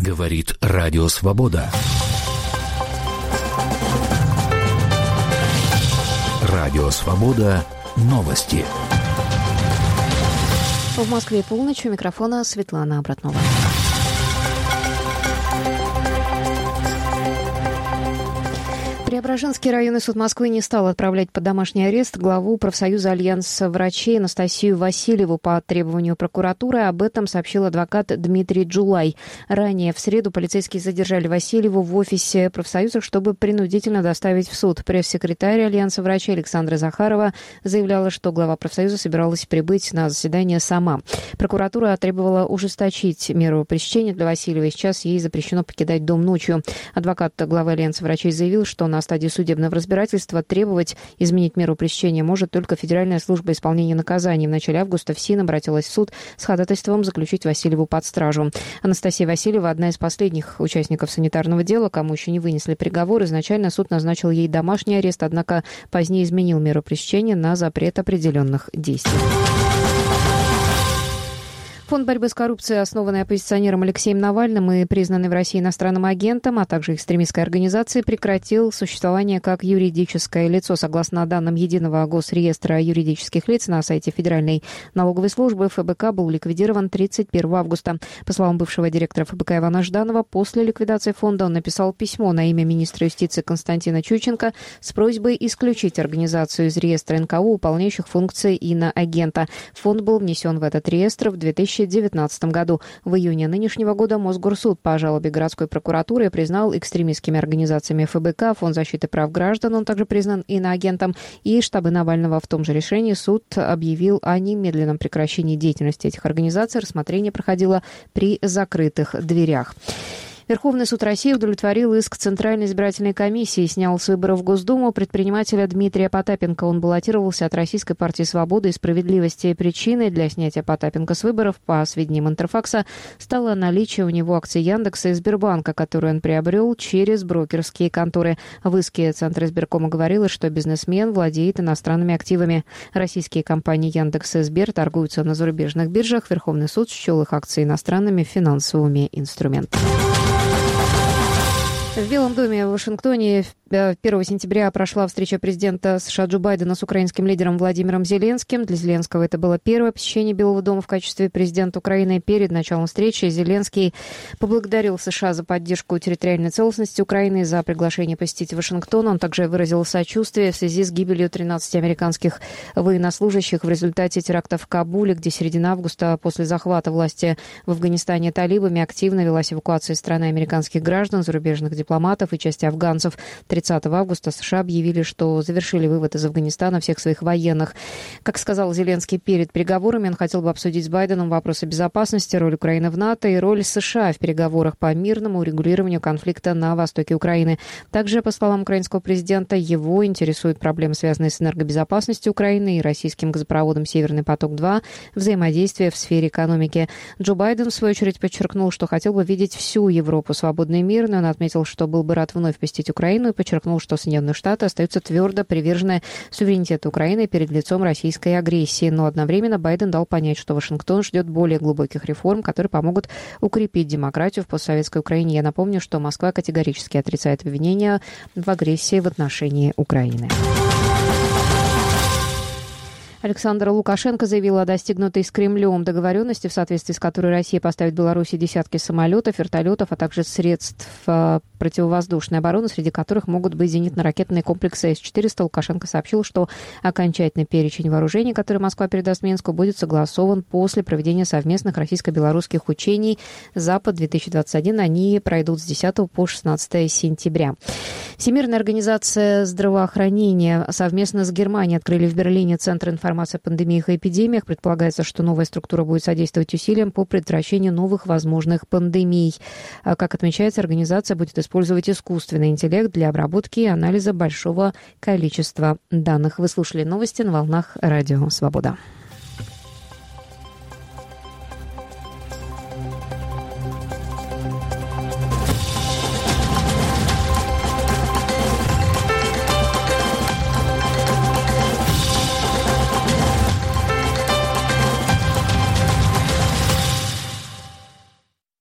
Говорит Радио Свобода. Радио Свобода. Новости. В Москве полночь. У микрофона Светлана Обратнова. Преображенский районный суд Москвы не стал отправлять под домашний арест главу профсоюза Альянса врачей Анастасию Васильеву по требованию прокуратуры. Об этом сообщил адвокат Дмитрий Джулай. Ранее в среду полицейские задержали Васильеву в офисе профсоюза, чтобы принудительно доставить в суд. Пресс-секретарь Альянса врачей Александра Захарова заявляла, что глава профсоюза собиралась прибыть на заседание сама. Прокуратура требовала ужесточить меру пресечения для Васильевой. Сейчас ей запрещено покидать дом ночью. Адвокат главы Альянса врачей заявил, что на стадии судебного разбирательства требовать изменить меру пресечения может только Федеральная служба исполнения наказаний. В начале августа ФСИН обратилась в суд с ходатайством заключить Васильеву под стражу. Анастасия Васильева – одна из последних участников санитарного дела, кому еще не вынесли приговор. Изначально суд назначил ей домашний арест, однако позднее изменил меру пресечения на запрет определенных действий. Фонд борьбы с коррупцией, основанный оппозиционером Алексеем Навальным и признанный в России иностранным агентом, а также экстремистской организацией, прекратил существование как юридическое лицо. Согласно данным Единого госреестра юридических лиц на сайте Федеральной налоговой службы, ФБК был ликвидирован 31 августа. По словам бывшего директора ФБК Ивана Жданова, после ликвидации фонда он написал письмо на имя министра юстиции Константина Чученко с просьбой исключить организацию из реестра НКО, выполняющих функции иноагента. Фонд был внесен в этот реестр в 2019 году. В июне нынешнего года Мосгорсуд по жалобе городской прокуратуры признал экстремистскими организациями ФБК, Фонд защиты прав граждан, он также признан иноагентом, и штабы Навального. В том же решении суд объявил о немедленном прекращении деятельности этих организаций. Рассмотрение проходило при закрытых дверях. Верховный суд России удовлетворил иск Центральной избирательной комиссии, снял с выборов в Госдуму предпринимателя Дмитрия Потапенко. Он баллотировался от Российской партии свободы и справедливости. Причиной для снятия Потапенко с выборов, по сведениям Интерфакса, стало наличие у него акций Яндекса и Сбербанка, которые он приобрел через брокерские конторы. В иске Центра избиркома говорилось, что бизнесмен владеет иностранными активами. Российские компании Яндекс и Сбер торгуются на зарубежных биржах. Верховный суд счел их акции иностранными финансовыми инструментами. В Белом доме в Вашингтоне 1 сентября прошла встреча президента США Джо Байдена с украинским лидером Владимиром Зеленским. Для Зеленского это было первое посещение Белого дома в качестве президента Украины. Перед началом встречи Зеленский поблагодарил США за поддержку территориальной целостности Украины и за приглашение посетить Вашингтон. Он также выразил сочувствие в связи с гибелью 13 американских военнослужащих в результате теракта в Кабуле, где с середины августа после захвата власти в Афганистане талибами активно велась эвакуация из страны американских граждан, зарубежных дипломатов и части афганцев. 30 августа США объявили, что завершили вывод из Афганистана всех своих военных. Как сказал Зеленский перед переговорами, он хотел бы обсудить с Байденом вопросы безопасности, роль Украины в НАТО и роль США в переговорах по мирному урегулированию конфликта на востоке Украины. Также, по словам украинского президента, его интересуют проблемы, связанные с энергобезопасностью Украины и российским газопроводом «Северный поток-2», взаимодействие в сфере экономики. Джо Байден, в свою очередь, подчеркнул, что хотел бы видеть всю Европу свободной и мирной. Он отметил, что был бы рад вновь посетить Украину и подчеркнул, что Соединенные Штаты остаются твердо привержены суверенитету Украины перед лицом российской агрессии. Но одновременно Байден дал понять, что Вашингтон ждет более глубоких реформ, которые помогут укрепить демократию в постсоветской Украине. Я напомню, что Москва категорически отрицает обвинения в агрессии в отношении Украины. Александр Лукашенко заявил о достигнутой с Кремлем договоренности, в соответствии с которой Россия поставит Беларуси десятки самолетов, вертолетов, а также средств противовоздушной обороны, среди которых могут быть зенитно-ракетные комплексы С-400. Лукашенко сообщил, что окончательный перечень вооружений, который Москва передаст Минску, будет согласован после проведения совместных российско-белорусских учений «Запад-2021». Они пройдут с 10 по 16 сентября. Всемирная организация здравоохранения совместно с Германией открыли в Берлине Центр информации о пандемиях и эпидемиях. Предполагается, что новая структура будет содействовать усилиям по предотвращению новых возможных пандемий. Как отмечается, организация будет использовать искусственный интеллект для обработки и анализа большого количества данных. Вы слушали новости на волнах Радио Свобода.